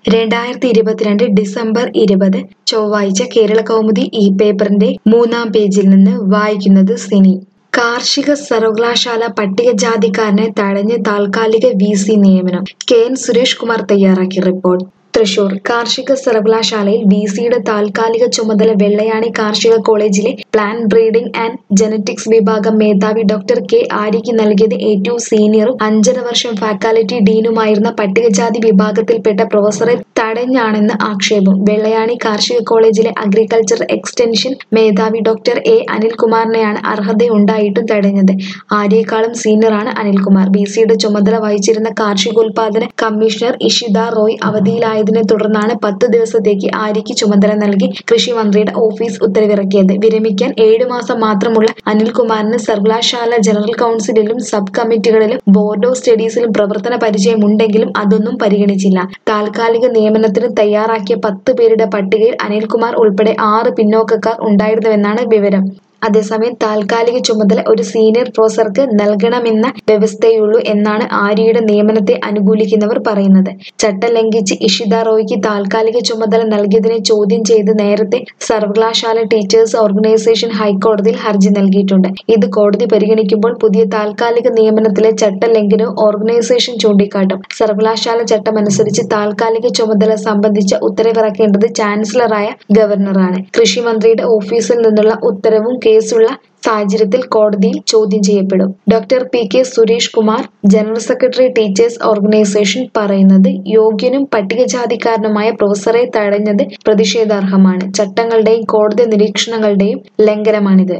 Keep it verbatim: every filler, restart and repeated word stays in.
രണ്ടായിരത്തി ഇരുപത്തിരണ്ട് ഡിസംബർ ഇരുപത് ചൊവ്വാഴ്ച കേരളകൗമുദി ഈ പേപ്പറിന്റെ മൂന്നാം പേജിൽ നിന്ന് വായിക്കുന്നത് സിനി. കാർഷിക സർവകലാശാല പട്ടികജാതിക്കാരനെ തഴഞ്ഞ് താൽക്കാലിക വി സി നിയമനം. കെ എൻ സുരേഷ് കുമാർ തയ്യാറാക്കിയ റിപ്പോർട്ട്. തൃശൂർ കാർഷിക സർവകലാശാലയിൽ വി സിയുടെ താൽക്കാലിക ചുമതല വെള്ളയാണി കാർഷിക കോളേജിലെ പ്ലാന്റ് ബ്രീഡിംഗ് ആൻഡ് ജനറ്റിക്സ് വിഭാഗം മേധാവി ഡോക്ടർ കെ ആര്യയ്ക്ക് നൽകിയത് ഏറ്റവും സീനിയറും അഞ്ചര വർഷം ഫാക്കൽറ്റി ഡീനുമായിരുന്ന പട്ടികജാതി വിഭാഗത്തിൽപ്പെട്ട പ്രൊഫസറെ തടഞ്ഞാണെന്ന് ആക്ഷേപം. വെള്ളയാണി കാർഷിക കോളേജിലെ അഗ്രികൾച്ചർ എക്സ്റ്റൻഷൻ മേധാവി ഡോക്ടർ എ അനിൽകുമാറിനെയാണ് അർഹതയുണ്ടായിട്ടും തടഞ്ഞത്. ആര്യയെക്കാളും സീനിയറാണ് അനിൽകുമാർ. വി സിയുടെ ചുമതല വഹിച്ചിരുന്ന കാർഷികോൽപാദന കമ്മീഷണർ ഇഷിത റോയ് അവധിയിലായ തിനെ തുടർന്നാണ് പത്ത് ദിവസത്തേക്ക് ആര്യയ്ക്ക് ചുമതല നൽകി കൃഷി മന്ത്രിയുടെ ഓഫീസ് ഉത്തരവിറക്കിയത്. വിരമിക്കാൻ ഏഴു മാസം മാത്രമുള്ള അനിൽകുമാറിന് സർവകലാശാല ജനറൽ കൗൺസിലിലും സബ് കമ്മിറ്റികളിലും ബോർഡ് ഓഫ് സ്റ്റഡീസിലും പ്രവർത്തന പരിചയമുണ്ടെങ്കിലും അതൊന്നും പരിഗണിച്ചില്ല. താൽക്കാലിക നിയമനത്തിന് തയ്യാറാക്കിയ പത്ത് പേരുടെ പട്ടികയിൽ അനിൽകുമാർ ഉൾപ്പെടെ ആറ് പിന്നോക്കക്കാർ ഉണ്ടായിരുന്നുവെന്നാണ് വിവരം. അതേസമയം താൽക്കാലിക ചുമതല ഒരു സീനിയർ പ്രൊഫസർക്ക് നൽകണമെന്ന വ്യവസ്ഥയുള്ളൂ എന്നാണ് ആര്യയുടെ നിയമനത്തെ അനുകൂലിക്കുന്നവർ പറയുന്നത്. ചട്ടം ലംഘിച്ച് ഇഷിത റോയ്ക്ക് താൽക്കാലിക ചുമതല നൽകിയതിനെ ചോദ്യം ചെയ്ത് നേരത്തെ സർവകലാശാല ടീച്ചേഴ്സ് ഓർഗനൈസേഷൻ ഹൈക്കോടതിയിൽ ഹർജി നൽകിയിട്ടുണ്ട്. ഇത് കോടതി പരിഗണിക്കുമ്പോൾ പുതിയ താൽക്കാലിക നിയമനത്തിലെ ചട്ടലംഘനവും ഓർഗനൈസേഷൻ ചൂണ്ടിക്കാട്ടും. സർവകലാശാല ചട്ടമനുസരിച്ച് താൽക്കാലിക ചുമതല സംബന്ധിച്ച ഉത്തരവിറക്കേണ്ടത് ചാൻസലറായ ഗവർണറാണ്. കൃഷിമന്ത്രിയുടെ ഓഫീസിൽ നിന്നുള്ള ഉത്തരവും കേസുള്ള സാഹചര്യത്തിൽ കോടതിയിൽ ചോദ്യം ചെയ്യപ്പെടും. Doctor P K Suresh Kumar, general secretary teachers organisation, പറയുന്നത് യോഗ്യനും പട്ടികജാതിക്കാരനുമായ പ്രൊഫസറെ തടഞ്ഞത് പ്രതിഷേധാർഹമാണ്. ചട്ടങ്ങളുടെയും കോടതി നിരീക്ഷണങ്ങളുടെയും ലംഘനമാണിത്.